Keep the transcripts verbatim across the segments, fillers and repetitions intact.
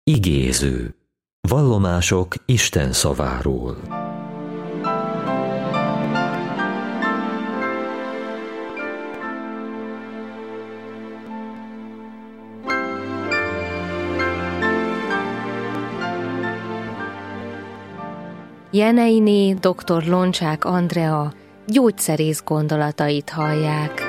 Igéző. Vallomások Isten szaváról. Jeneiné dr. Loncsák Andrea gyógyszerész gondolatait hallják.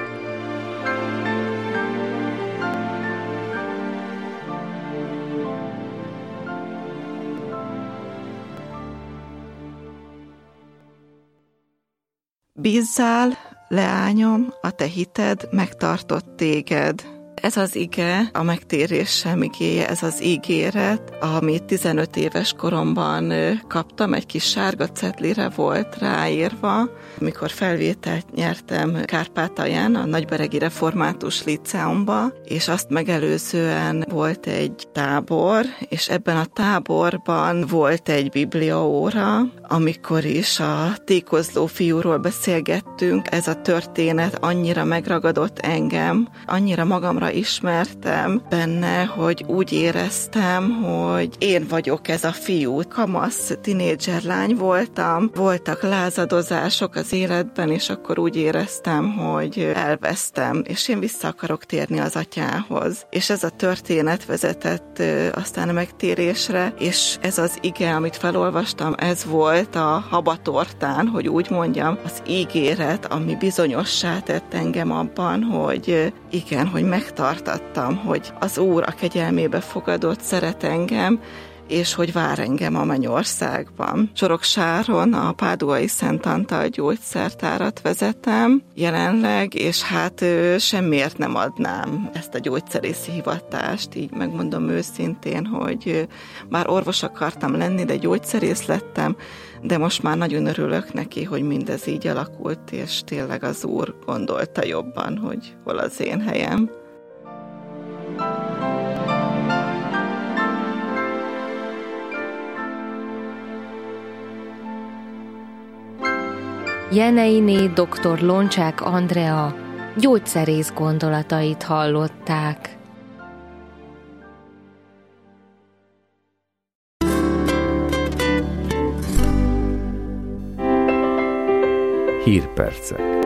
Bízzál, leányom, a te hited megtartott téged. Ez az ige, a megtérésem igéje, ez az ígéret, amit tizenöt éves koromban kaptam, egy kis sárga cetlire volt ráírva, amikor felvételt nyertem Kárpátalján, a Nagyberegi Református Líceumba, és azt megelőzően volt egy tábor, és ebben a táborban volt egy bibliaóra, amikor is a tékozló fiúról beszélgettünk. Ez a történet annyira megragadott engem, annyira magamra ismertem benne, hogy úgy éreztem, hogy én vagyok ez a fiú. Kamasz, tinédzser lány voltam, voltak lázadozások az életben, és akkor úgy éreztem, hogy elvesztem, és én vissza akarok térni az atyához. És ez a történet vezetett aztán a megtérésre, és ez az ige, amit felolvastam, ez volt a habatortán, hogy úgy mondjam, az ígéret, ami bizonyossá tett engem abban, hogy igen, hogy megtartattam, hogy az Úr a kegyelmébe fogadott, szeret engem, és hogy vár engem a mennyországban. Soroksáron a Páduai Szent Antal gyógyszertárat vezetem jelenleg, és hát semmiért nem adnám ezt a gyógyszerészi hivatást, így megmondom őszintén, hogy bár orvos akartam lenni, de gyógyszerész lettem, de most már nagyon örülök neki, hogy mindez így alakult, és tényleg az Úr gondolta jobban, hogy hol az én helyem. Jeneiné dr. Loncsák Andrea gyógyszerész gondolatait hallották. Hírpercek.